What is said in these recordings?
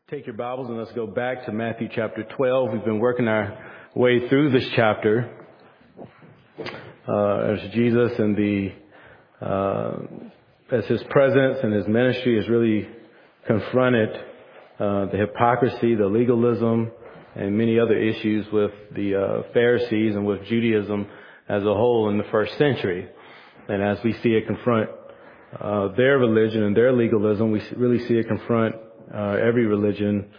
Take your Bibles and let's go back to Matthew chapter 12. We've been working our way through this chapter as Jesus and as his presence and his ministry has really confronted the hypocrisy, the legalism, and many other issues with the Pharisees and with Judaism as a whole in the first century. And as we see it confront their religion and their legalism, we really see it confront every religion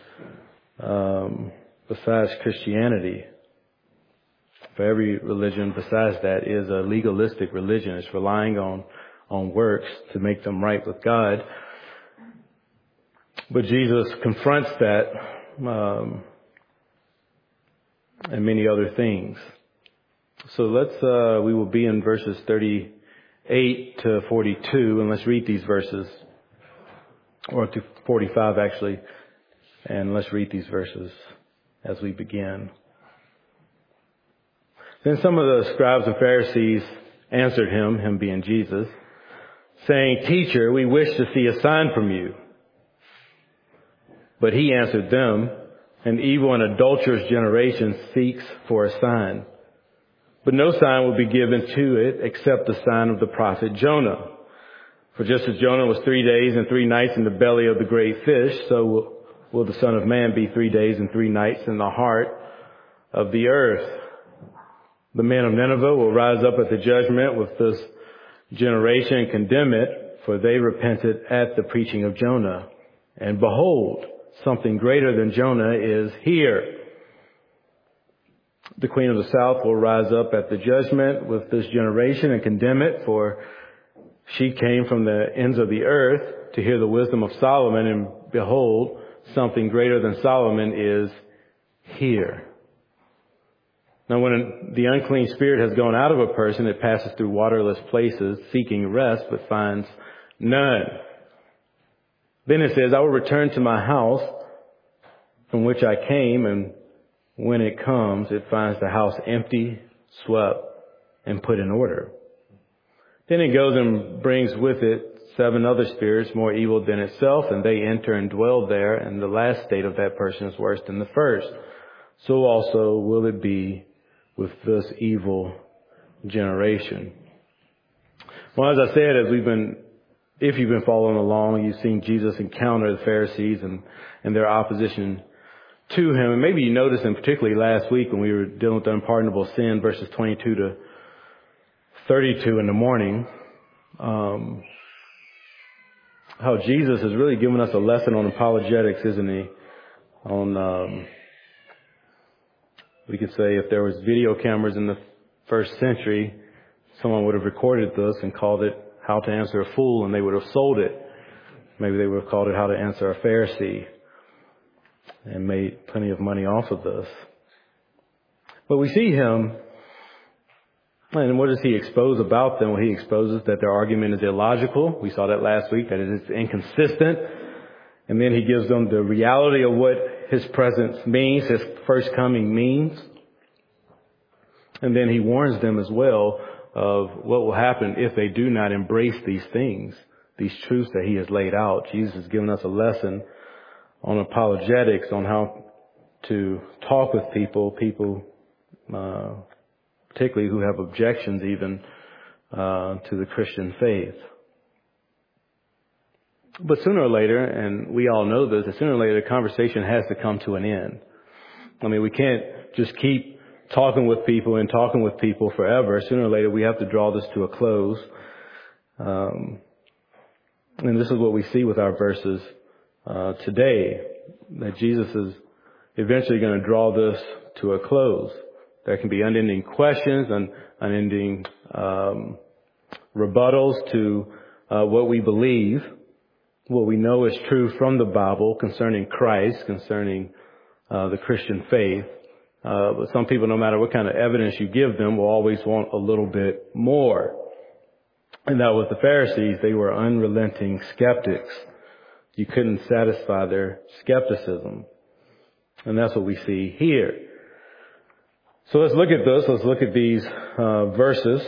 besides Christianity. For every religion besides that is a legalistic religion. It's relying on works to make them right with God. But Jesus confronts that and many other things. So we will be in verses 38 to 42, and let's read these verses. Or to 45 actually, and let's read these verses as we begin. Then some of the scribes and Pharisees answered him being Jesus, saying, "Teacher, we wish to see a sign from you." But he answered them, "An evil and adulterous generation seeks for a sign, but no sign will be given to it except the sign of the prophet Jonah. For just as Jonah was 3 days and 3 nights in the belly of the great fish, so will the Son of Man be 3 days and 3 nights in the heart of the earth. The men of Nineveh will rise up at the judgment with this generation and condemn it, for they repented at the preaching of Jonah. And behold, something greater than Jonah is here. The queen of the south will rise up at the judgment with this generation and condemn it, for she came from the ends of the earth to hear the wisdom of Solomon, and behold, something greater than Solomon is here." Now when the unclean spirit has gone out of a person, it passes through waterless places, seeking rest, but finds none. Then it says, "I will return to my house from which I came," and when it comes, it finds the house empty, swept, and put in order. Then it goes and brings with it 7 other spirits more evil than itself, and they enter and dwell there, and the last state of that person is worse than the first. So also will it be with this evil generation. Well, as I said, if you've been following along, you've seen Jesus encounter the Pharisees and their opposition to him. And maybe you noticed, and particularly last week when we were dealing with the unpardonable sin, verses 22 to 32 in the morning, how Jesus has really given us a lesson on apologetics, isn't he? We could say if there was video cameras in the first century, someone would have recorded this and called it "How to Answer a Fool," and they would have sold it. Maybe they would have called it "How to Answer a Pharisee," and made plenty of money off of this. But we see him. And what does he expose about them? Well, he exposes that their argument is illogical. We saw that last week, that it is inconsistent. And then he gives them the reality of what his presence means, his first coming means. And then he warns them as well of what will happen if they do not embrace these things, these truths that he has laid out. Jesus has given us a lesson on apologetics, on how to talk with people, particularly who have objections even to the Christian faith. But sooner or later, and we all know this, that sooner or later the conversation has to come to an end. I mean, we can't just keep talking with people forever. Sooner or later we have to draw this to a close. And this is what we see with our verses today, that Jesus is eventually going to draw this to a close. There can be unending questions and unending rebuttals to what we believe, what we know is true from the Bible concerning Christ, concerning the Christian faith. But some people, no matter what kind of evidence you give them, will always want a little bit more. And that was the Pharisees. They were unrelenting skeptics. You couldn't satisfy their skepticism. And that's what we see here. So let's look at this. Let's look at these verses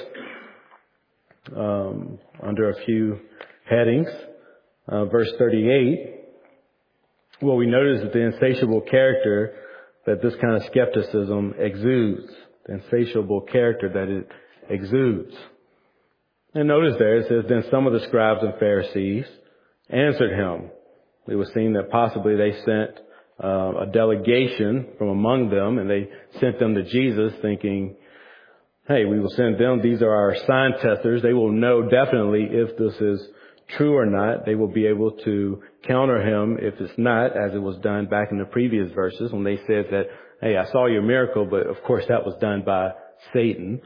under a few headings. Verse 38 Well, we notice that the insatiable character that this kind of skepticism exudes, the insatiable character that it exudes. And notice there it says, then some of the scribes and Pharisees answered him. It was seen that possibly they sent a delegation from among them, and they sent them to Jesus thinking, hey, we will send them. These are our sign testers. They will know definitely if this is true or not. They will be able to counter him if it's not, as it was done back in the previous verses when they said that, hey, I saw your miracle, but of course that was done by Satan.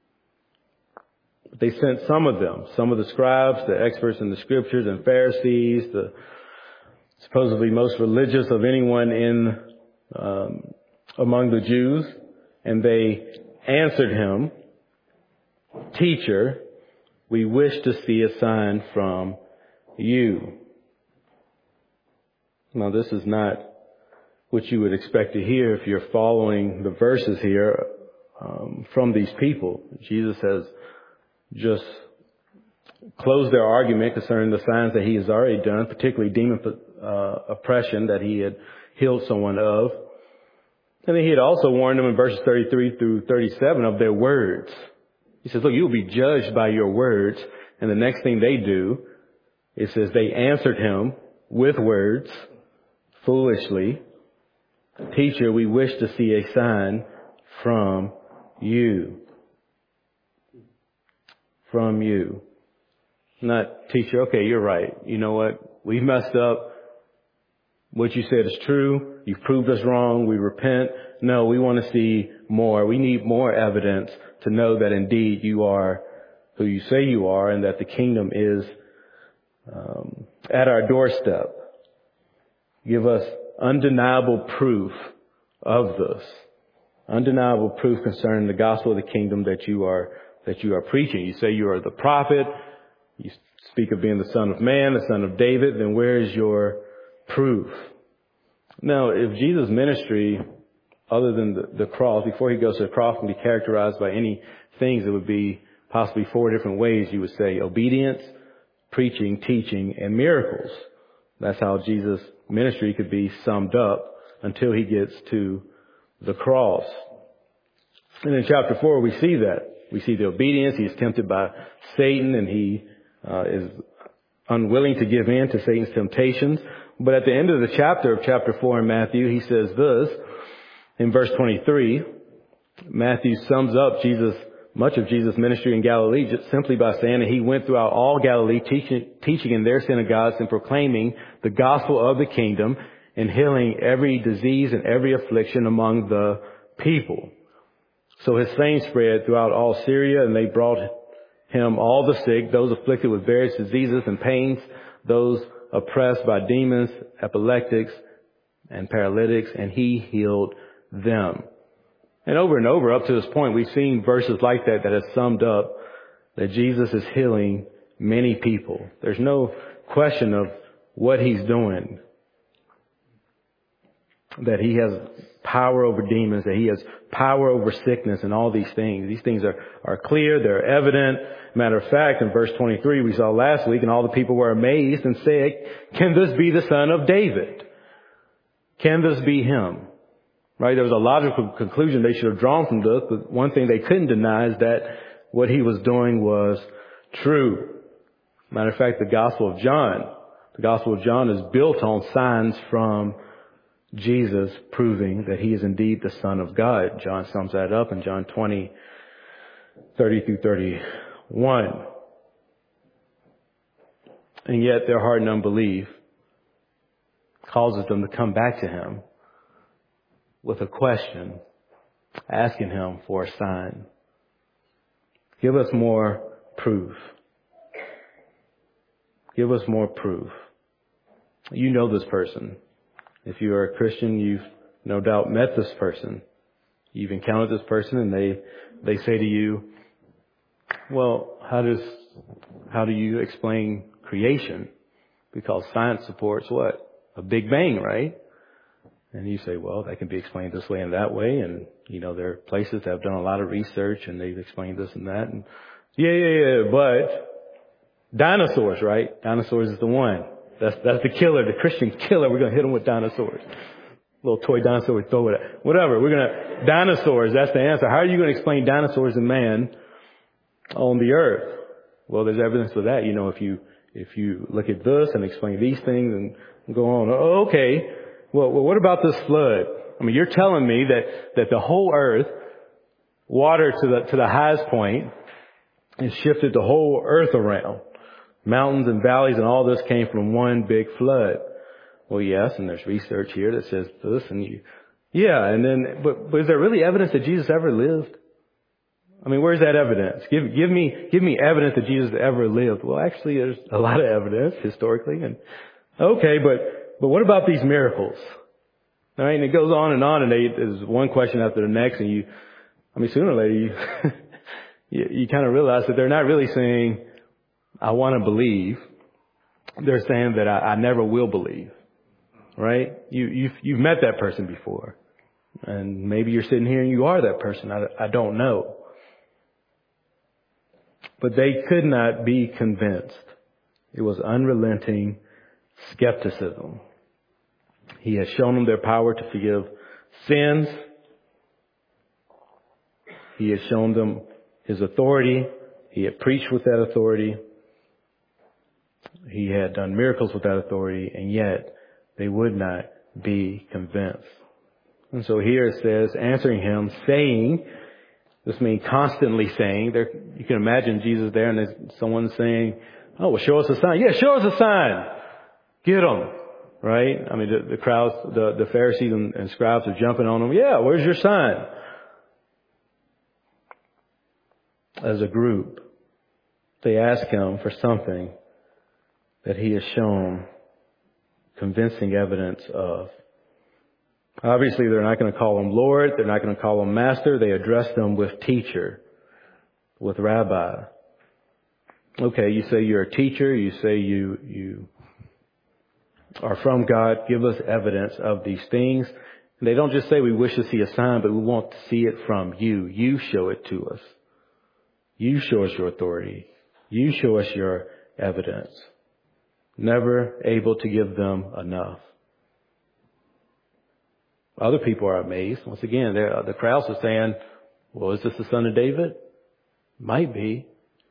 They sent some of them, some of the scribes, the experts in the scriptures, and Pharisees, the supposedly most religious of anyone in among the Jews, and they answered him, Teacher, we wish to see a sign from you. Now, this is not what you would expect to hear if you're following the verses here from these people. Jesus has just closed their argument concerning the signs that he has already done, particularly demon oppression that he had healed someone of. And then he had also warned them in verses 33 through 37 of their words. He says, look, you will be judged by your words. And the next thing they do, it says they answered him with words, foolishly, Teacher, we wish to see a sign from you. From you. Not, Teacher, okay, you're right. You know what? We messed up. What you said is true. You've proved us wrong. We repent. No, we want to see more. We need more evidence to know that indeed you are who you say you are and that the kingdom is at our doorstep. Give us undeniable proof of this. Undeniable proof concerning the gospel of the kingdom that you are preaching. You say you are the prophet. You speak of being the Son of Man, the Son of David. Then where is your proof? Now, if Jesus' ministry, other than the cross, before he goes to the cross, can be characterized by any things, it would be possibly 4 different ways. You would say obedience, preaching, teaching, and miracles. That's how Jesus' ministry could be summed up until he gets to the cross. And in chapter 4, we see that. We see the obedience. He's tempted by Satan, and he is unwilling to give in to Satan's temptations. But at the end of the chapter of chapter 4 in Matthew, he says this in verse 23. Matthew sums up much of Jesus' ministry in Galilee just simply by saying that he went throughout all Galilee, teaching in their synagogues and proclaiming the gospel of the kingdom and healing every disease and every affliction among the people. So his fame spread throughout all Syria, and they brought him all the sick, those afflicted with various diseases and pains, those oppressed by demons, epileptics, and paralytics, and he healed them. And over up to this point, we've seen verses like that has summed up that Jesus is healing many people. There's no question of what he's doing. That he has power over demons, that he has power over sickness and all these things. These things are clear, they're evident. Matter of fact, in verse 23 we saw last week, and all the people were amazed and said, can this be the son of David? Can this be him? Right? There was a logical conclusion they should have drawn from this, but one thing they couldn't deny is that what he was doing was true. Matter of fact, the Gospel of John is built on signs from Jesus proving that he is indeed the Son of God. John sums that up in John 20, 30 through 31. And yet their hardened unbelief causes them to come back to him with a question, asking him for a sign. Give us more proof. Give us more proof. You know this person. If you are a Christian, you've no doubt met this person. You've encountered this person, and they say to you, well, how do you explain creation? Because science supports what? A Big Bang, right? And you say, well, that can be explained this way and that way. And, there are places that have done a lot of research and they've explained this and that. And but dinosaurs, right? Dinosaurs is the one. That's the killer, the Christian killer. We're going to hit them with dinosaurs. Little toy dinosaur, we throw it at. Whatever. Dinosaurs, that's the answer. How are you going to explain dinosaurs and man on the earth? Well, there's evidence for that. If you look at this and explain these things and go on. Oh, okay. Well, what about this flood? I mean, you're telling me that the whole earth, water to the highest point, has shifted the whole earth around. Mountains and valleys and all this came from one big flood. Well, yes, and there's research here that says this, but is there really evidence that Jesus ever lived? I mean, where's that evidence? Give me evidence that Jesus ever lived. Well, actually, there's a lot of evidence historically. And okay, but what about these miracles? All right, and it goes on, and there's one question after the next, and sooner or later you kind of realize that they're not really saying, I want to believe. They're saying that I never will believe. Right? You've met that person before. And maybe you're sitting here and you are that person. I don't know. But they could not be convinced. It was unrelenting skepticism. He has shown them their power to forgive sins. He has shown them his authority. He had preached with that authority. He had done miracles with that authority, and yet they would not be convinced. And so here it says, answering him, saying, this means constantly saying. You can imagine Jesus there, and there's someone saying, oh, well, show us a sign. Yeah, show us a sign. Get them. Right? I mean, the crowds, the Pharisees and scribes are jumping on them. Yeah, where's your sign? As a group, they ask him for something that he has shown convincing evidence of. Obviously, they're not going to call him Lord. They're not going to call him Master. They address them with teacher, with Rabbi. Okay, you say you're a teacher. You say you are from God. Give us evidence of these things. And they don't just say we wish to see a sign, but we want to see it from you. You show it to us. You show us your authority. You show us your evidence. Never able to give them enough. Other people are amazed. Once again, the crowds are saying, well, is this the son of David? Might be.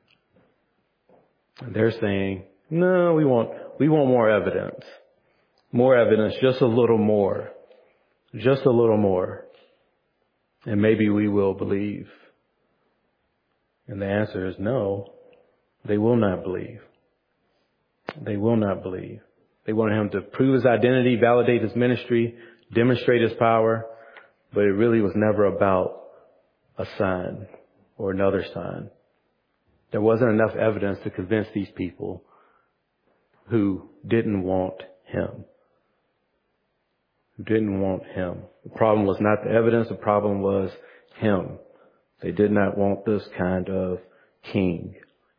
And they're saying, no, we want more evidence. More evidence, just a little more. Just a little more. And maybe we will believe. And the answer is no. They will not believe. They will not believe. They wanted him to prove his identity, validate his ministry, demonstrate his power, but it really was never about a sign or another sign. There wasn't enough evidence to convince these people who didn't want him. Who didn't want him. The problem was not the evidence, the problem was him. They did not want this kind of king.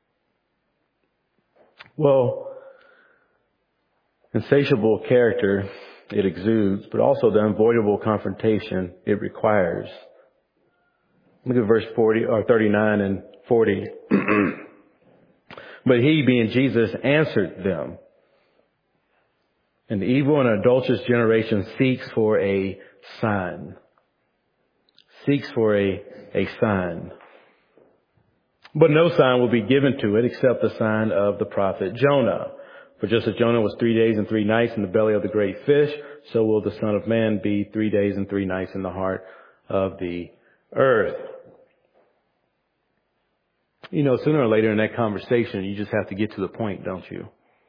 Well, insatiable character it exudes, but also the unavoidable confrontation it requires. Look at verse 39 and 40. But he, being Jesus, answered them. An evil and adulterous generation seeks for a sign. Seeks for a sign. But no sign will be given to it except the sign of the prophet Jonah. For just as Jonah was 3 days and 3 nights in the belly of the great fish, so will the Son of Man be 3 days and 3 nights in the heart of the earth. Sooner or later in that conversation, you just have to get to the point, don't you?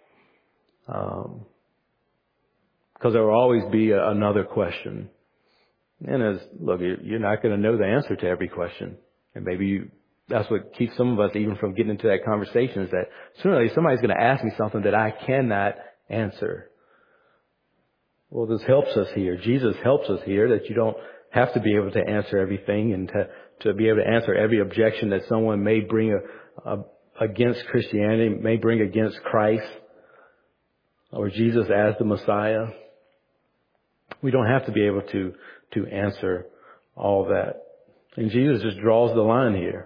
Because there will always be another question. And you're not going to know the answer to every question. And maybe that's what keeps some of us even from getting into that conversation, is that sooner or later somebody's going to ask me something that I cannot answer. Well, this helps us here. Jesus helps us here that you don't have to be able to answer everything and to be able to answer every objection that someone may bring against Christianity, may bring against Christ or Jesus as the Messiah. We don't have to be able to answer all that. And Jesus just draws the line here.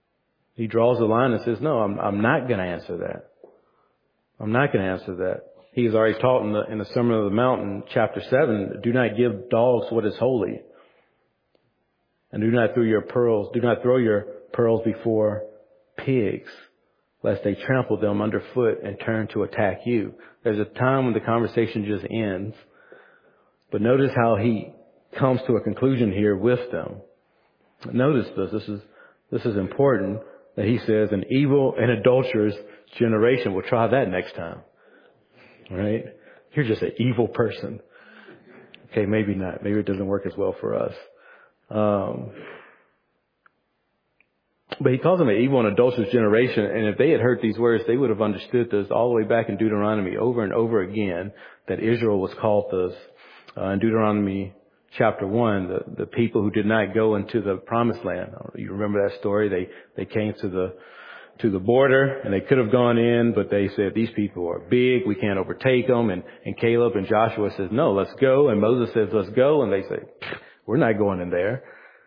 He draws the line and says, no, I'm not going to answer that. I'm not going to answer that. He has already taught in the Sermon on the Mount, chapter 7, do not give dogs what is holy. And do not throw your pearls before pigs, lest they trample them underfoot and turn to attack you. There's a time when the conversation just ends. But notice how he comes to a conclusion here with them. Notice this. This is important that he says an evil and adulterous generation. We'll try that next time. Right? You're just an evil person. Okay, maybe not. Maybe it doesn't work as well for us. But he calls them an evil and adulterous generation. And if they had heard these words, they would have understood this all the way back in Deuteronomy over and over again, that Israel was called this. In Deuteronomy chapter 1, the people who did not go into the promised land. You remember that story? They came to the border and they could have gone in, but they said, these people are big. We can't overtake them. And Caleb and Joshua says, no, let's go. And Moses says, let's go. And they say, we're not going in there.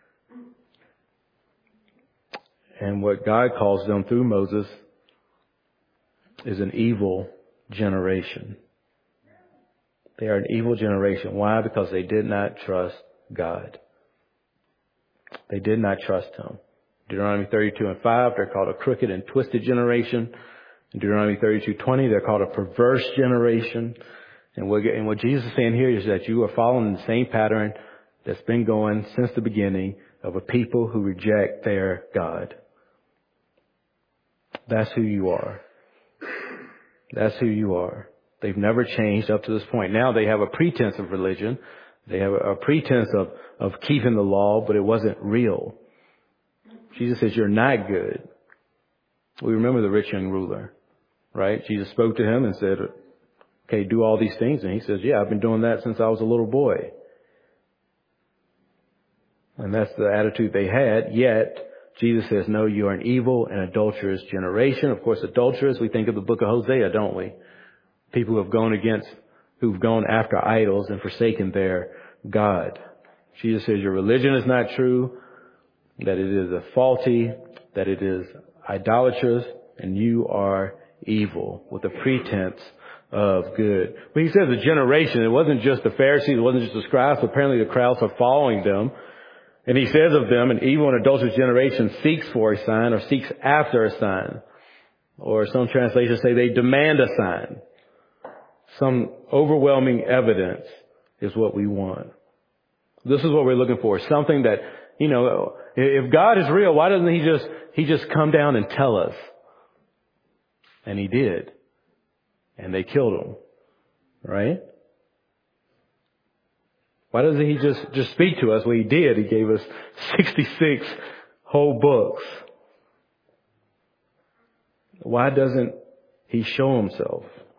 And what God calls them through Moses is an evil generation. They are an evil generation. Why? Because they did not trust God. They did not trust Him. Deuteronomy 32:5, they're called a crooked and twisted generation. In Deuteronomy 32:20, they're called a perverse generation. And what Jesus is saying here is that you are following the same pattern that's been going since the beginning of a people who reject their God. That's who you are. That's who you are. They've never changed up to this point. Now they have a pretense of religion. They have a pretense of keeping the law, but it wasn't real. Jesus says, you're not good. We remember the rich young ruler, right? Jesus spoke to him and said, okay, do all these things. And he says, yeah, I've been doing that since I was a little boy. And that's the attitude they had. Yet Jesus says, no, you are an evil and adulterous generation. Of course, adulterous, we think of the book of Hosea, don't we? People who've gone after idols and forsaken their God. Jesus says your religion is not true, that it is a faulty, that it is idolatrous, and you are evil with a pretense of good. But he says a generation. It wasn't just the Pharisees, it wasn't just the scribes. Apparently the crowds are following them. And he says of them, an evil and adulterous generation seeks for a sign or seeks after a sign. Or some translations say they demand a sign. Some overwhelming evidence is what we want. This is what we're looking for. Something that, if God is real, why doesn't he just come down and tell us? And he did. And they killed him. Right? Why doesn't he just speak to us? Well, he did. He gave us 66 whole books. Why doesn't he show himself?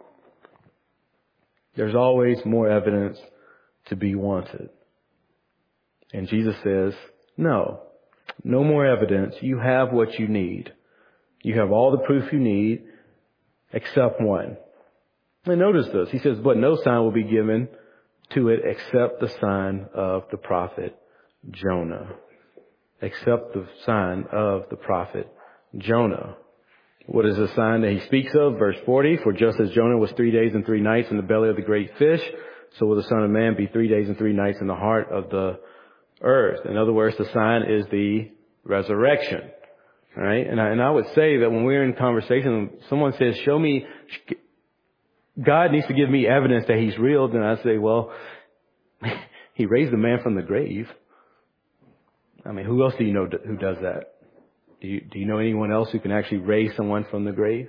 There's always more evidence to be wanted. And Jesus says, no more evidence. You have what you need. You have all the proof you need except one. And notice this. He says, but no sign will be given to it except the sign of the prophet Jonah. Except the sign of the prophet Jonah. What is the sign that he speaks of? Verse 40, for just as Jonah was 3 days and 3 nights in the belly of the great fish, so will the Son of Man be 3 days and 3 nights in the heart of the earth. In other words, the sign is the resurrection. All right? And I would say that when we're in conversation, someone says, show me, God needs to give me evidence that he's real. Then I say, well, he raised the man from the grave. I mean, who else do you know who does that? Do you know anyone else who can actually raise someone from the grave?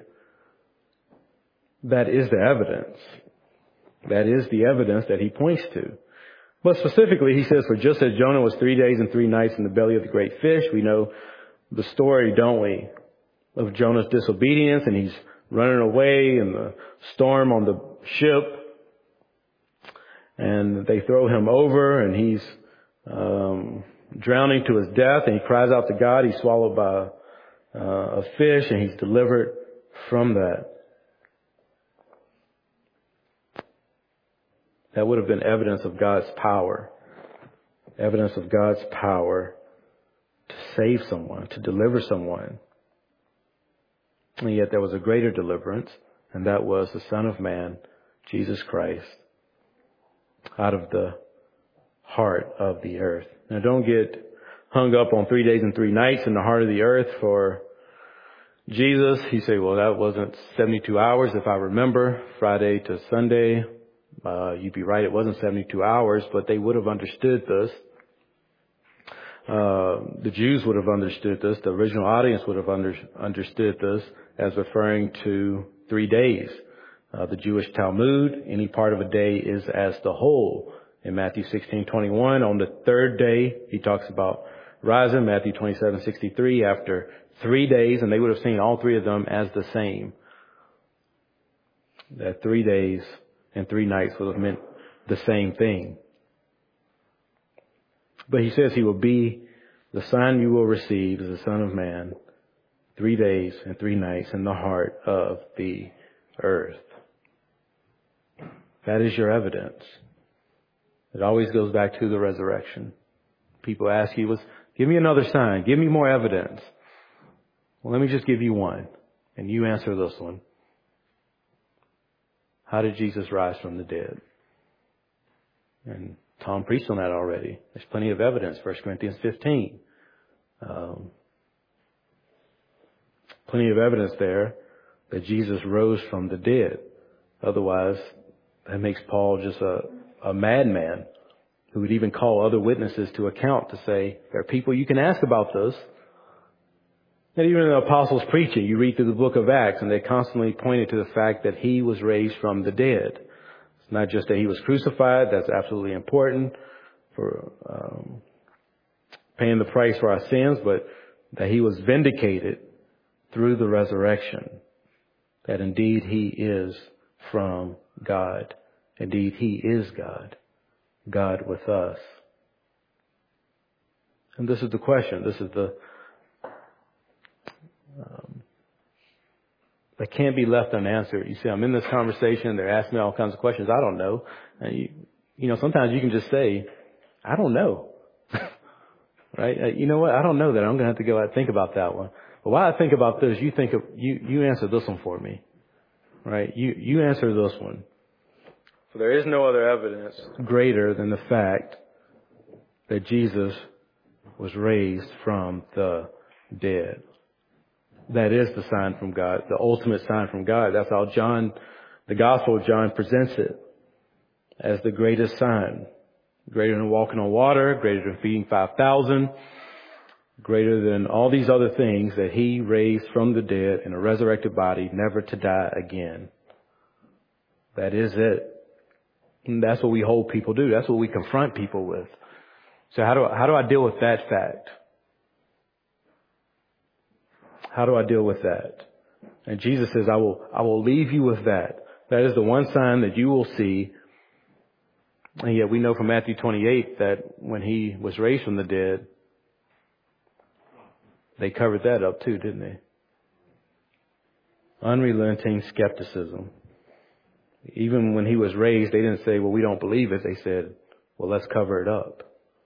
That is the evidence. That is the evidence that he points to. But specifically, he says, for just as Jonah was 3 days and 3 nights in the belly of the great fish, we know the story, don't we, of Jonah's disobedience, and he's running away in the storm on the ship, and they throw him over, and he's drowning to his death, and he cries out to God. He's swallowed by a fish, and he's delivered from that. That would have been evidence of God's power. Evidence of God's power to save someone, to deliver someone. And yet there was a greater deliverance, and that was the Son of Man Jesus Christ, out of the heart of the earth. Now don't get hung up on 3 days and 3 nights in the heart of the earth for Jesus. You say, well, that wasn't 72 hours if I remember, Friday to Sunday. You'd be right, it wasn't 72 hours, but they would have understood this. The Jews would have understood this. The original audience would have understood this as referring to 3 days. The Jewish Talmud, any part of a day is as the whole. In Matthew 16:21, on the third day, he talks about rising. Matthew 27:63, after 3 days, and they would have seen all 3 of them as the same. That 3 days and 3 nights would have meant the same thing. But he says he will be the sign you will receive as the Son of Man, 3 days and 3 nights in the heart of the earth. That is your evidence. It always goes back to the resurrection. People ask you, give me another sign. Give me more evidence. Well, let me just give you one. And you answer this one. How did Jesus rise from the dead? And Tom preached on that already. There's plenty of evidence. 1 Corinthians 15. Plenty of evidence there that Jesus rose from the dead. Otherwise, that makes Paul just a madman who would even call other witnesses to account to say, there are people you can ask about this. And even in the apostles' preaching, you read through the book of Acts, and they constantly pointed to the fact that he was raised from the dead. It's not just that he was crucified. That's absolutely important for paying the price for our sins, but that he was vindicated through the resurrection. That indeed he is from God. Indeed he is God. God with us. And this is the question. This is the that can't be left unanswered. You see, I'm in this conversation. They're asking me all kinds of questions. I don't know. And you know, sometimes you can just say, I don't know. Right? You know what? I don't know that. I'm going to have to go out and think about that one. But while I think about this, you answer this one for me. Right? You answer this one. For there is no other evidence greater than the fact that Jesus was raised from the dead. That is the sign from God, the ultimate sign from God. That's how the Gospel of John presents it as the greatest sign. Greater than walking on water, greater than feeding 5,000, greater than all these other things that he raised from the dead in a resurrected body, never to die again. That is it. And that's what we hold people do. That's what we confront people with. So how do I deal with that fact? How do I deal with that? And Jesus says, I will leave you with that. That is the one sign that you will see. And yet we know from Matthew 28 that when he was raised from the dead, they covered that up too, didn't they? Unrelenting skepticism. Even when he was raised, they didn't say, well, we don't believe it. They said, well, let's cover it up.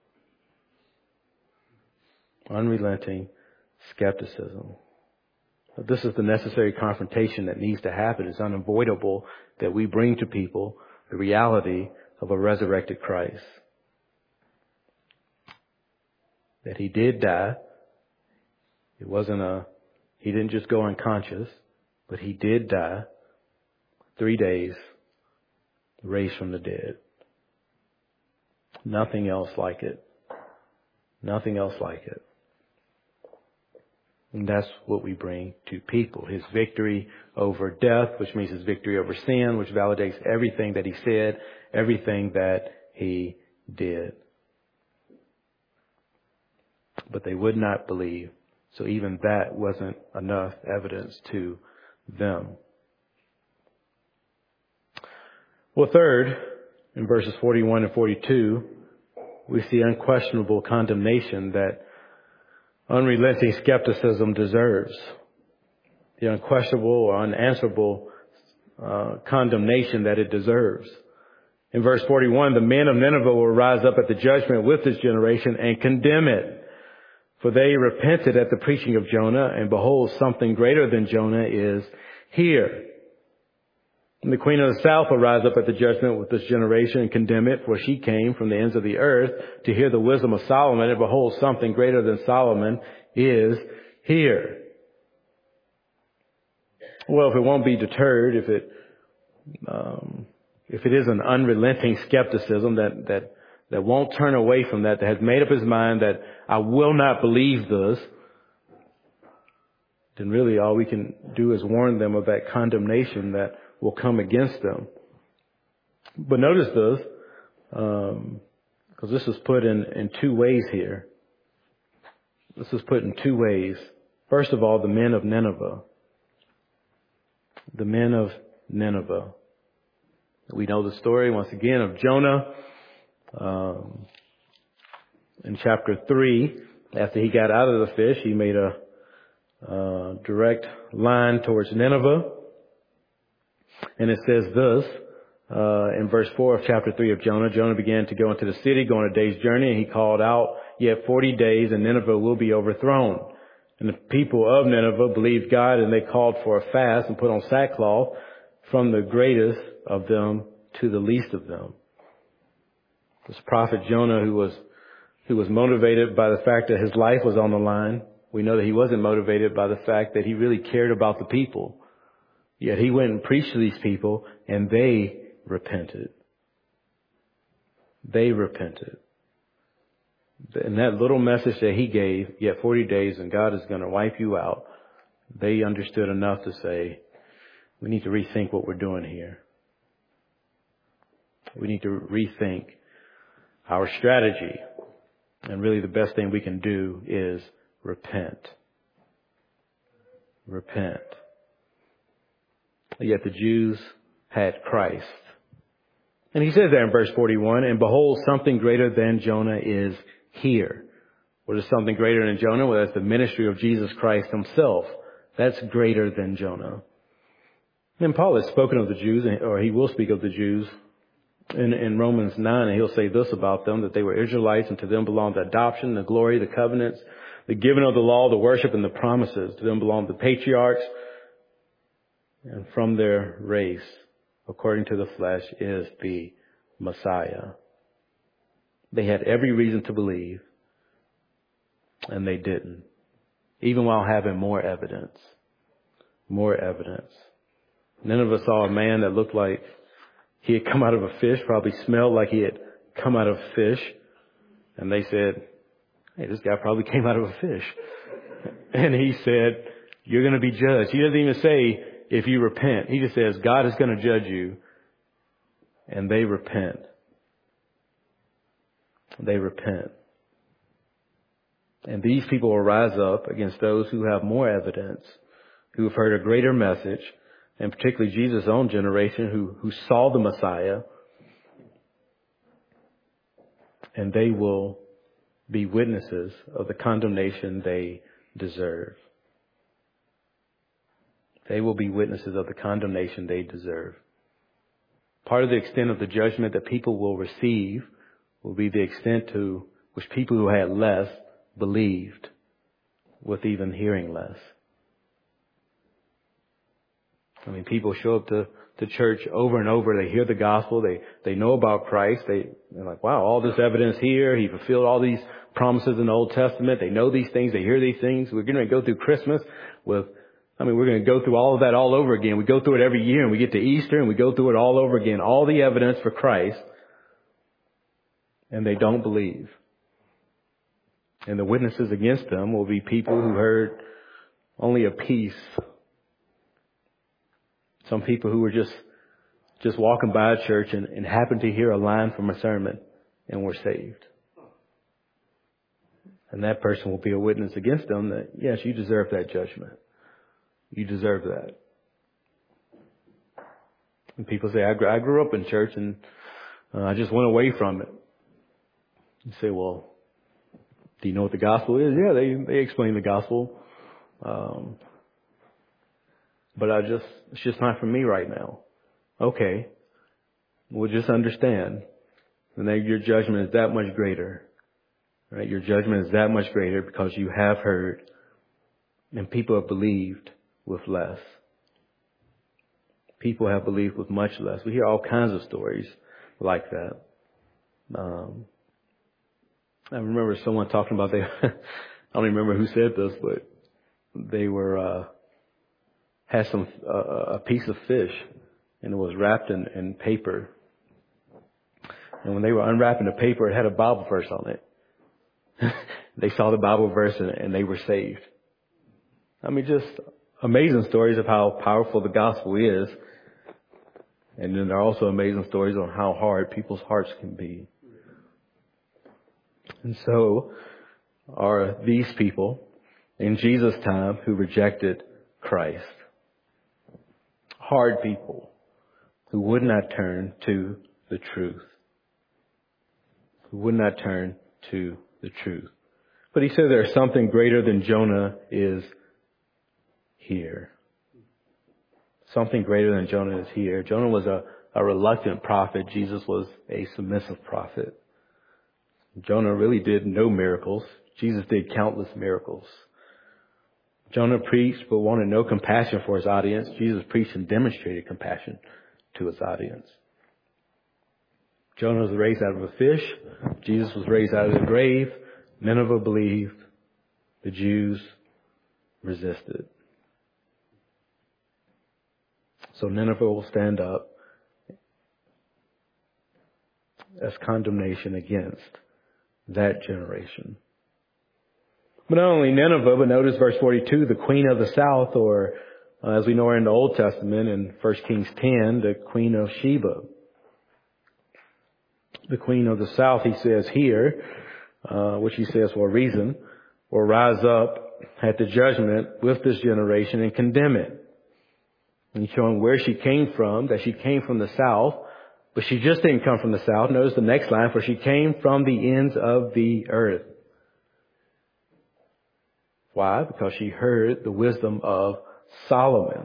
Unrelenting skepticism. This is the necessary confrontation that needs to happen. It's unavoidable that we bring to people the reality of a resurrected Christ. That he did die. He didn't just go unconscious, but he did die. 3 days, raised from the dead. Nothing else like it. Nothing else like it. And that's what we bring to people. His victory over death, which means his victory over sin, which validates everything that he said, everything that he did. But they would not believe. So even that wasn't enough evidence to them. Well, third, in verses 41 and 42, we see unquestionable condemnation that unrelenting skepticism deserves. The unquestionable or unanswerable condemnation that it deserves. In verse 41, the men of Nineveh will rise up at the judgment with this generation and condemn it. For they repented at the preaching of Jonah, and behold, something greater than Jonah is here. And the queen of the south will rise up at the judgment with this generation and condemn it, for she came from the ends of the earth to hear the wisdom of Solomon, and behold, something greater than Solomon is here. Well, if it won't be deterred, if it is an unrelenting skepticism that won't turn away from that has made up his mind that I will not believe this, then really all we can do is warn them of that condemnation that will come against them. But notice this, because this is put in two ways here. This is put in two ways. First of all, the men of Nineveh. The men of Nineveh. We know the story once again of Jonah in chapter 3. After he got out of the fish, he made a direct line towards Nineveh. And it says this in verse 4 of chapter 3 of Jonah. Jonah began to go into the city, going a day's journey, and he called out, "Yet 40 days and Nineveh will be overthrown." And the people of Nineveh believed God, and they called for a fast and put on sackcloth from the greatest of them to the least of them. This prophet Jonah, who was motivated by the fact that his life was on the line, we know that he wasn't motivated by the fact that he really cared about the people. Yet he went and preached to these people, and they repented. They repented. And that little message that he gave, yet 40 days and God is going to wipe you out, they understood enough to say, we need to rethink what we're doing here. We need to rethink our strategy. And really the best thing we can do is repent. Repent. Yet the Jews had Christ. And he says there in verse 41, and behold, something greater than Jonah is here. What is something greater than Jonah? Well, that's the ministry of Jesus Christ himself. That's greater than Jonah. And Paul has spoken of the Jews, or he will speak of the Jews in Romans 9, and he'll say this about them, that they were Israelites, and to them belonged the adoption, the glory, the covenants, the giving of the law, the worship, and the promises. To them belonged the patriarchs, and from their race, according to the flesh, is the Messiah. They had every reason to believe, and they didn't. Even while having more evidence. More evidence. None of us saw a man that looked like he had come out of a fish, probably smelled like he had come out of a fish. And they said, hey, this guy probably came out of a fish. And he said, you're going to be judged. He doesn't even say, if you repent. He just says, God is going to judge you. And they repent. They repent. And these people will rise up against those who have more evidence, who have heard a greater message, and particularly Jesus' own generation who saw the Messiah. And they will be witnesses of the condemnation they deserve. They will be witnesses of the condemnation they deserve. Part of the extent of the judgment that people will receive will be the extent to which people who had less believed, with even hearing less. I mean, people show up to church over and over. They hear the gospel. They know about Christ. They're like, wow, all this evidence here. He fulfilled all these promises in the Old Testament. They know these things. They hear these things. We're going to go through Christmas we're going to go through all of that all over again. We go through it every year, and we get to Easter and we go through it all over again. All the evidence for Christ. And they don't believe. And the witnesses against them will be people who heard only a piece. Some people who were just walking by a church and happened to hear a line from a sermon and were saved. And that person will be a witness against them that, yes, you deserve that judgment. You deserve that. And people say, I grew up in church and I just went away from it. You say, well, do you know what the gospel is? Yeah, they explain the gospel. But it's just not for me right now. Okay. Well, just understand. And that your judgment is that much greater. Right? Your judgment is that much greater because you have heard and people have believed with less. people have believed with much less. We hear all kinds of stories like that. I remember someone talking about I don't even remember who said this, but they had a piece of fish, and it was wrapped in paper. And when they were unwrapping the paper, it had a Bible verse on it. They saw the Bible verse and they were saved. I mean, just amazing stories of how powerful the gospel is. And then there are also amazing stories on how hard people's hearts can be. And so are these people in Jesus' time who rejected Christ. Hard people who would not turn to the truth. Who would not turn to the truth. But he said there's something greater than Jonah is here. Something greater than Jonah is here. Jonah was a reluctant prophet. Jesus was a submissive prophet. Jonah really did no miracles. Jesus did countless miracles. Jonah preached but wanted no compassion for his audience. Jesus preached and demonstrated compassion to his audience. Jonah was raised out of a fish. Jesus was raised out of the grave. Nineveh believed. The Jews resisted. So Nineveh will stand up as condemnation against that generation. But not only Nineveh, but notice verse 42, the queen of the south, or as we know her in the Old Testament in 1 Kings 10, the queen of Sheba. The queen of the south, he says here, which he says for a reason, will rise up at the judgment with this generation and condemn it. And he's showing where she came from, that she came from the south, but she just didn't come from the south. Notice the next line, for she came from the ends of the earth. Why? Because she heard the wisdom of Solomon.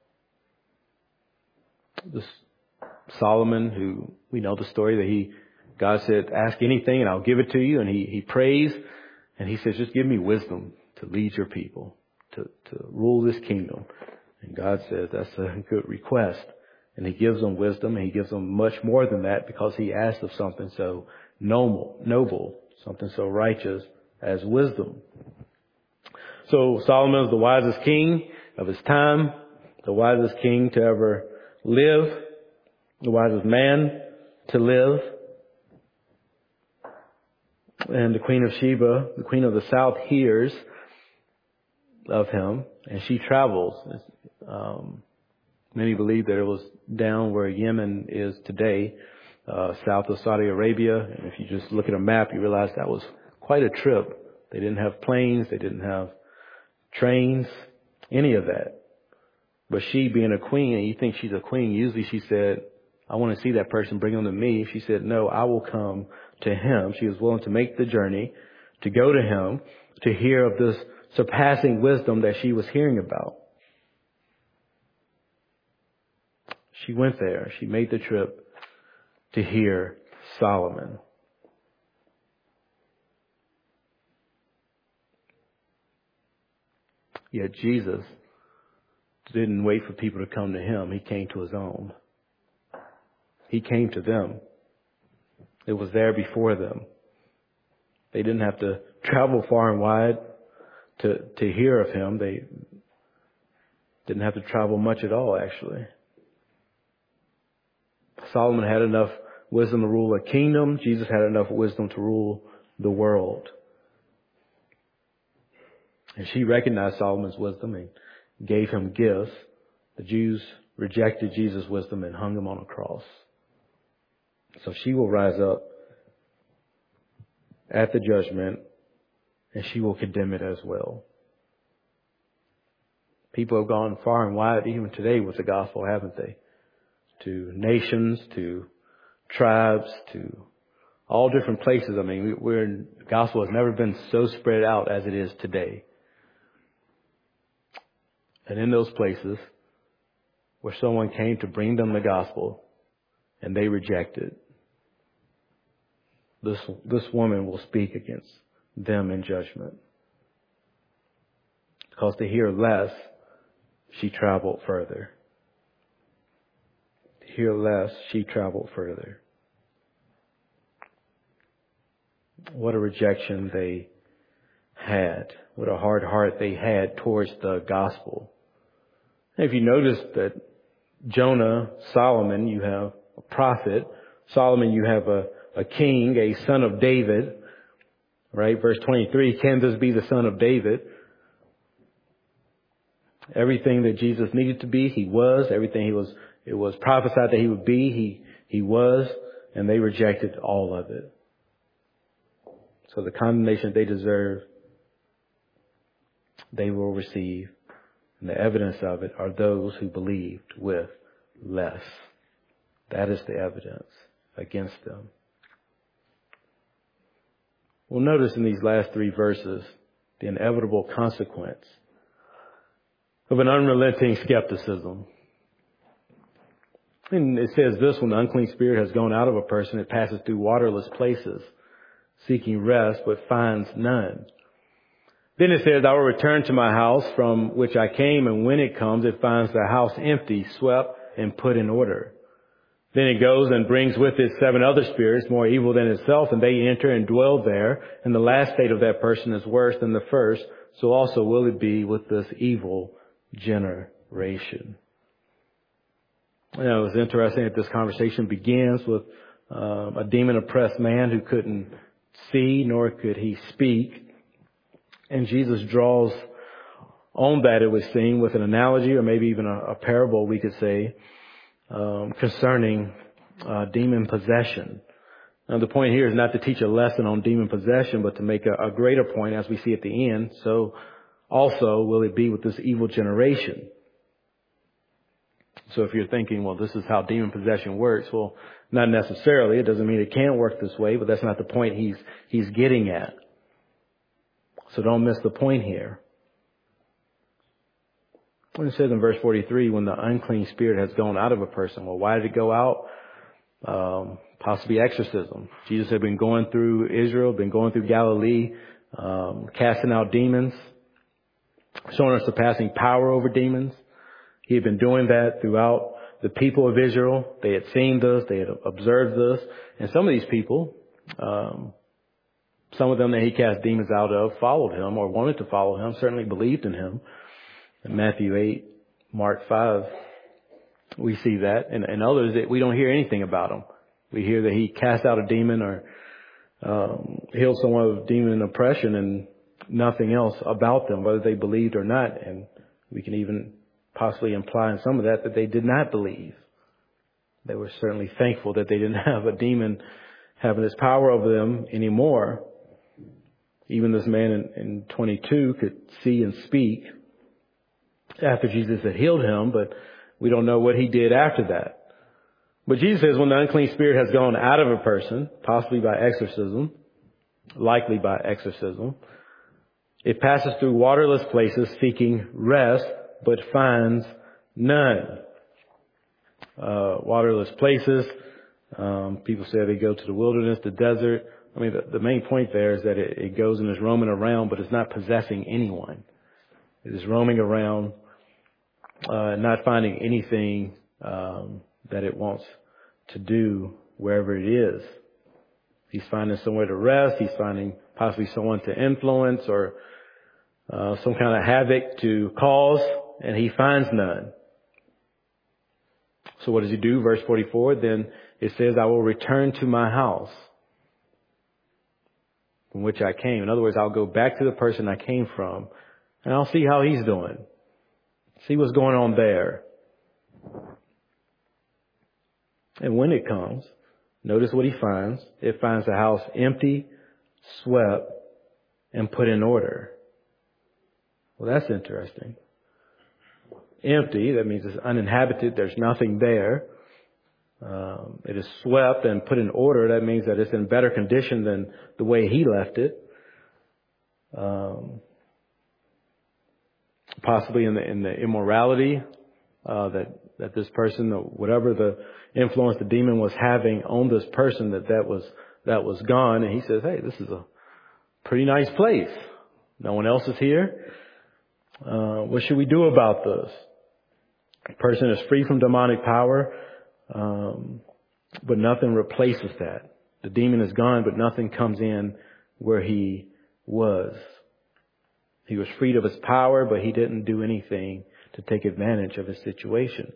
This Solomon, who we know the story that God said, ask anything and I'll give it to you. And he prays and he says, just give me wisdom to lead your people, to rule this kingdom. And God says, that's a good request. And he gives them wisdom, and he gives them much more than that because he asked of something so noble, something so righteous as wisdom. So Solomon is the wisest king of his time, the wisest king to ever live, the wisest man to live. And the queen of Sheba, the queen of the south, hears of him, and she travels. Many believe that it was down where Yemen is today, south of Saudi Arabia. And if you just look at a map, you realize that was quite a trip. They didn't have planes. They didn't have trains, any of that. But she, being a queen, and you think she's a queen, usually she said, I want to see that person, bring him to me. She said, no, I will come to him. She was willing to make the journey to go to him, to hear of this surpassing wisdom that she was hearing about. She went there. She made the trip to hear Solomon. Yet Jesus didn't wait for people to come to him. He came to his own. He came to them. It was there before them. They didn't have to travel far and wide to hear of him. They didn't have to travel much at all, actually. Solomon had enough wisdom to rule a kingdom. Jesus had enough wisdom to rule the world. And she recognized Solomon's wisdom and gave him gifts. The Jews rejected Jesus' wisdom and hung him on a cross. So she will rise up at the judgment, and she will condemn it as well. People have gone far and wide, even today, with the gospel, haven't they? To nations, to tribes, to all different places. I mean, the gospel has never been so spread out as it is today. And in those places where someone came to bring them the gospel and they rejected, this woman will speak against them in judgment. Because to hear less, she traveled further. hear less, she traveled further. What a rejection they had. What a hard heart they had towards the gospel. And if you notice that Jonah, Solomon, you have a prophet. Solomon, you have a king, a son of David. Right? Verse 23, can this be the son of David? Everything that Jesus needed to be, he was. Everything it was prophesied that he would be, he was. And they rejected all of it. So the condemnation they deserve, they will receive. And the evidence of it are those who believed with less. That is the evidence against them. We'll notice in these last 3 verses the inevitable consequence of an unrelenting skepticism. And it says this, when the unclean spirit has gone out of a person, it passes through waterless places, seeking rest, but finds none. Then it says, I will return to my house from which I came, and when it comes, it finds the house empty, swept, and put in order. Then it goes and brings with it 7 other spirits, more evil than itself, and they enter and dwell there. And the last state of that person is worse than the first. So also will it be with this evil generation. It was interesting that this conversation begins with a demon-oppressed man who couldn't see, nor could he speak. And Jesus draws on that, it would seem, with an analogy or maybe even a parable, we could say, concerning demon possession. Now, the point here is not to teach a lesson on demon possession, but to make a greater point as we see at the end. So also will it be with this evil generation. So if you're thinking, well, this is how demon possession works. Well, not necessarily. It doesn't mean it can't work this way, but that's not the point he's getting at. So don't miss the point here. When it says in verse 43, when the unclean spirit has gone out of a person, well, why did it go out? Possibly exorcism. Jesus had been going through Israel, been going through Galilee, casting out demons, showing us surpassing power over demons. He had been doing that throughout the people of Israel. They had seen this, they had observed this, and some of these people, some of them that he cast demons out of followed him or wanted to follow him, certainly believed in him. In Matthew 8, Mark 5, we see that. And others, that we don't hear anything about them. We hear that he cast out a demon or healed someone with demon oppression and nothing else about them, whether they believed or not. And we can even possibly imply in some of that they did not believe. They were certainly thankful that they didn't have a demon having this power over them anymore. Even this man in 22 could see and speak after Jesus had healed him, but we don't know what he did after that. But Jesus says when the unclean spirit has gone out of a person, possibly by exorcism, likely by exorcism, it passes through waterless places seeking rest, but finds none. Waterless places. People say they go to the wilderness, the desert. I mean, the main point there is that it goes and is roaming around, but it's not possessing anyone. It is roaming around, not finding anything that it wants to do wherever it is. He's finding somewhere to rest. He's finding possibly someone to influence or some kind of havoc to cause, and he finds none. So what does he do? Verse 44, then it says, I will return to my house from which I came. In other words, I'll go back to the person I came from, and I'll see how he's doing. See what's going on there. And when it comes, notice what he finds. It finds the house empty, swept, and put in order. Well, that's interesting. Empty, that means it's uninhabited. There's nothing there. It is swept and put in order. That means that it's in better condition than the way he left it. Possibly in the immorality that this person, whatever the influence the demon was having on this person, that was gone. And he says, hey, this is a pretty nice place. No one else is here. What should we do about this? A person is free from demonic power. but nothing replaces that. The demon is gone, but nothing comes in where he was. He was freed of his power, but he didn't do anything to take advantage of his situation.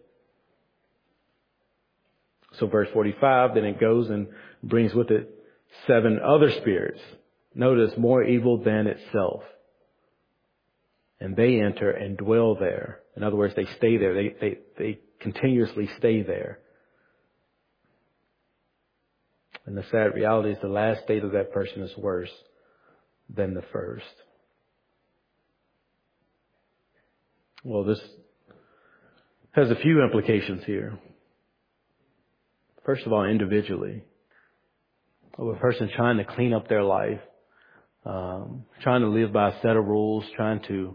So verse 45, then it goes and brings with it 7 other spirits. Notice, more evil than itself. And they enter and dwell there. In other words, they stay there. They continuously stay there. And the sad reality is the last state of that person is worse than the first. Well, this has a few implications here. First of all, individually. Of a person trying to clean up their life, trying to live by a set of rules, trying to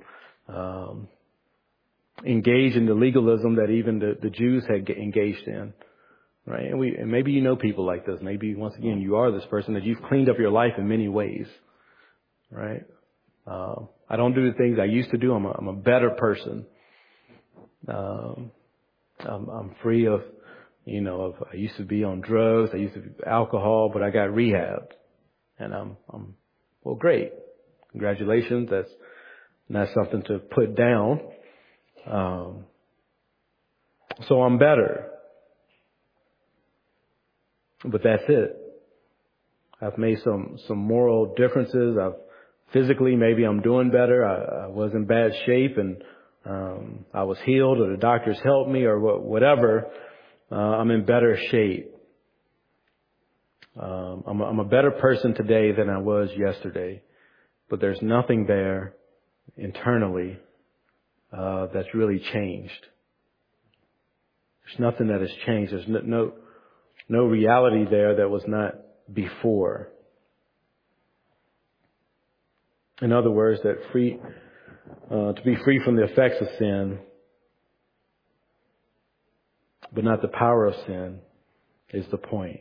engage in the legalism that even the Jews had engaged in. Right? And maybe you know people like this. Maybe, once again, you are this person that you've cleaned up your life in many ways. Right? I don't do the things I used to do. I'm a better person. I'm free of, I used to be on drugs. I used to be alcohol, but I got rehabbed. And well, great. Congratulations. That's not something to put down. So I'm better. But that's it. I've made some moral differences. Physically, maybe I'm doing better. I was in bad shape and I was healed, or the doctors helped me, or whatever. I'm in better shape. I'm a better person today than I was yesterday. But there's nothing there internally that's really changed. There's nothing that has changed. There's no reality there that was not before. In other words, to be free from the effects of sin, but not the power of sin, is the point.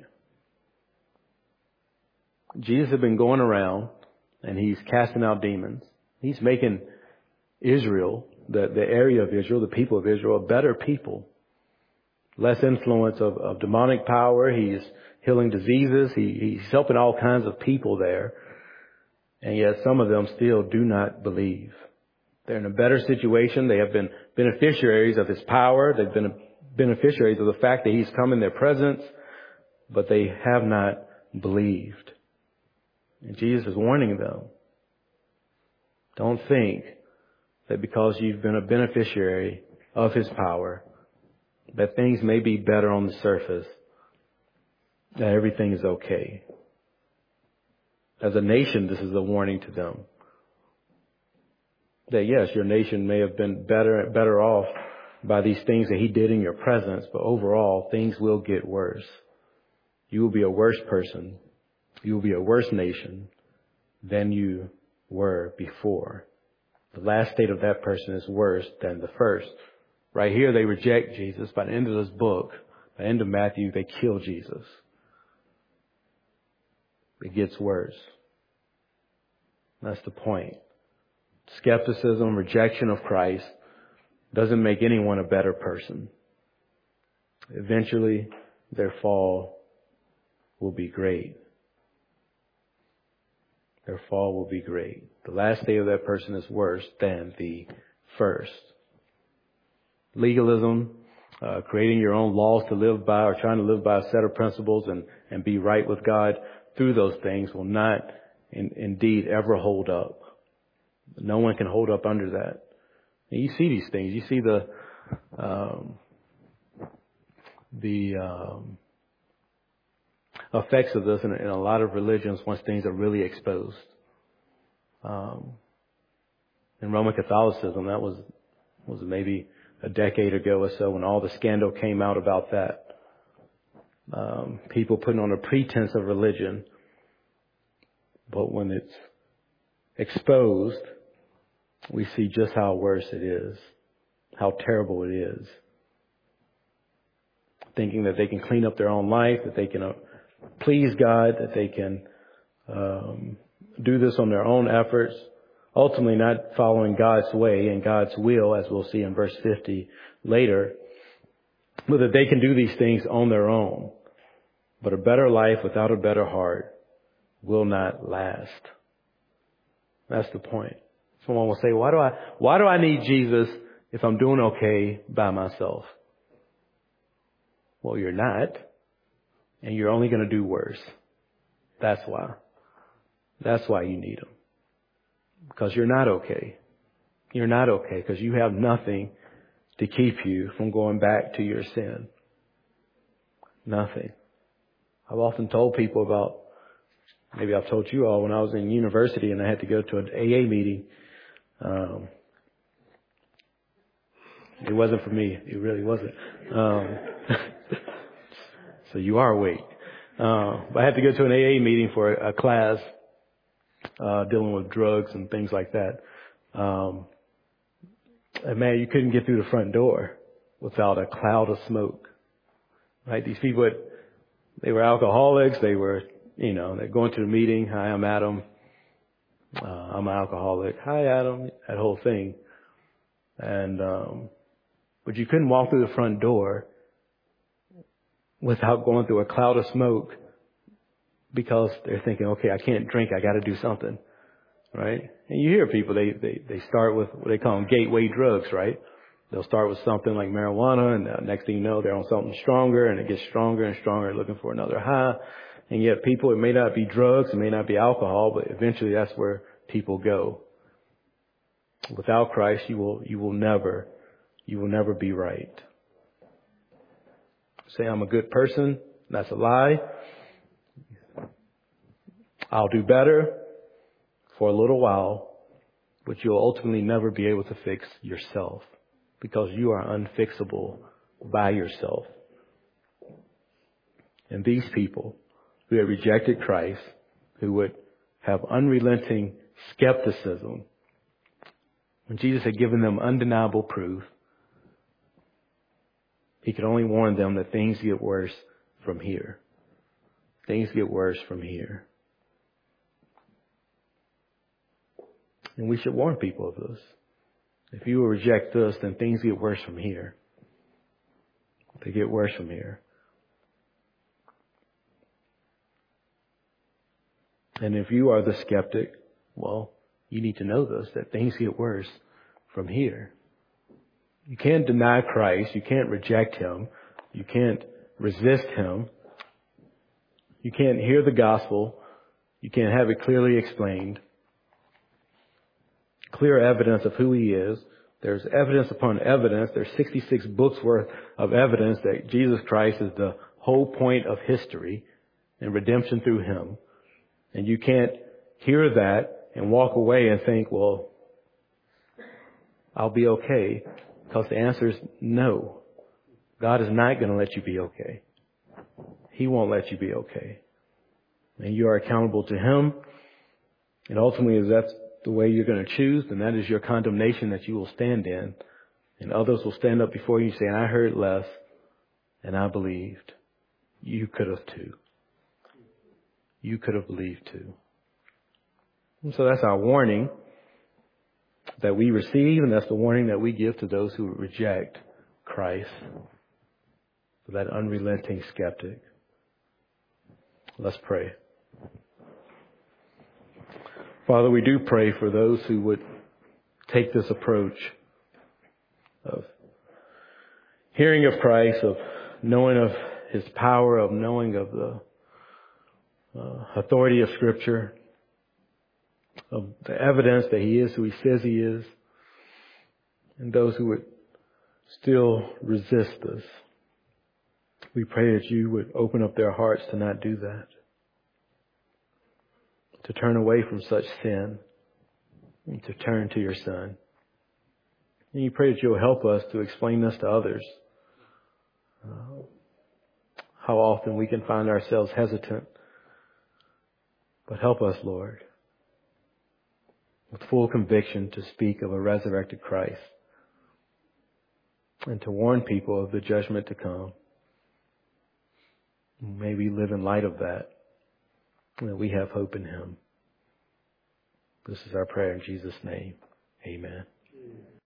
Jesus had been going around and he's casting out demons. He's making Israel, the area of Israel, the people of Israel, a better people. Less influence of demonic power. He's healing diseases. He's helping all kinds of people there. And yet some of them still do not believe. They're in a better situation. They have been beneficiaries of his power. They've been beneficiaries of the fact that he's come in their presence, but they have not believed. And Jesus is warning them. Don't think that because you've been a beneficiary of his power, that things may be better on the surface, that everything is okay. As a nation, this is a warning to them. That yes, your nation may have been better off by these things that he did in your presence, but overall, things will get worse. You will be a worse person. You will be a worse nation than you were before. The last state of that person is worse than the first. Right here, they reject Jesus. By the end of this book, by the end of Matthew, they kill Jesus. It gets worse. That's the point. Skepticism, rejection of Christ doesn't make anyone a better person. Eventually, their fall will be great. Their fall will be great. The last state of that person is worse than the first. Legalism, creating your own laws to live by, or trying to live by a set of principles and be right with God through those things will not indeed ever hold up. No one can hold up under that. And you see these things. You see the effects of this in a lot of religions once things are really exposed. In Roman Catholicism, that was maybe a decade ago or so when all the scandal came out about that. People putting on a pretense of religion, but when it's exposed, we see just how worse it is, how terrible it is. Thinking that they can clean up their own life, that they can please God, that they can do this on their own efforts, ultimately not following God's way and God's will, as we'll see in verse 50 later. but that they can do these things on their own. But a better life without a better heart will not last. That's the point. Someone will say, why do I need Jesus if I'm doing okay by myself? Well, you're not, and you're only going to do worse. That's why. That's why you need him. Because you're not okay. You're not okay because you have nothing to keep you from going back to your sin. Nothing. I've often told people about, maybe I've told you all, when I was in university and I had to go to an AA meeting. It wasn't for me. It really wasn't. So you are awake. But I had to go to an AA meeting for a class dealing with drugs and things like that. And man, you couldn't get through the front door without a cloud of smoke. Right? These people, they were alcoholics. They were, they're going to the meeting. Hi, I'm Adam. I'm an alcoholic. Hi, Adam. That whole thing. And, but you couldn't walk through the front door without going through a cloud of smoke because they're thinking, okay, I can't drink. I got to do something. Right? And you hear people, they start with what they call them gateway drugs, right? They'll start with something like marijuana, and next thing you know, they're on something stronger, and it gets stronger and stronger, looking for another high. And yet people, it may not be drugs, it may not be alcohol, but eventually that's where people go. Without Christ, you will never be right. Say, I'm a good person. That's a lie. I'll do better for a little while, but you'll ultimately never be able to fix yourself because you are unfixable by yourself. And these people who had rejected Christ, who would have unrelenting skepticism, when Jesus had given them undeniable proof, he could only warn them that things get worse from here. Things get worse from here. And we should warn people of this. If you will reject this, then things get worse from here. They get worse from here. And if you are the skeptic, well, you need to know this, that things get worse from here. You can't deny Christ. You can't reject him. You can't resist him. You can't hear the gospel. You can't have it clearly explained. Clear evidence of who he is. There's evidence upon evidence. There's 66 books worth of evidence that Jesus Christ is the whole point of history and redemption through him. And you can't hear that and walk away and think, well, I'll be okay. Because the answer is no. God is not going to let you be okay. He won't let you be okay. And you are accountable to him. And ultimately, if that's the way you're going to choose, then that is your condemnation that you will stand in. And others will stand up before you saying, I heard less and I believed. You could have too. You could have believed too. And so that's our warning that we receive, and that's the warning that we give to those who reject Christ, for that unrelenting skeptic. Let's pray. Father, we do pray for those who would take this approach of hearing of Christ, of knowing of his power, of knowing of the authority of Scripture, of the evidence that he is who he says he is, and those who would still resist us. We pray that you would open up their hearts to not do that, to turn away from such sin, and to turn to your Son. And you pray that you'll help us to explain this to others. How often we can find ourselves hesitant. But help us, Lord, with full conviction to speak of a resurrected Christ and to warn people of the judgment to come. May we live in light of that, and that we have hope in him. This is our prayer in Jesus' name. Amen.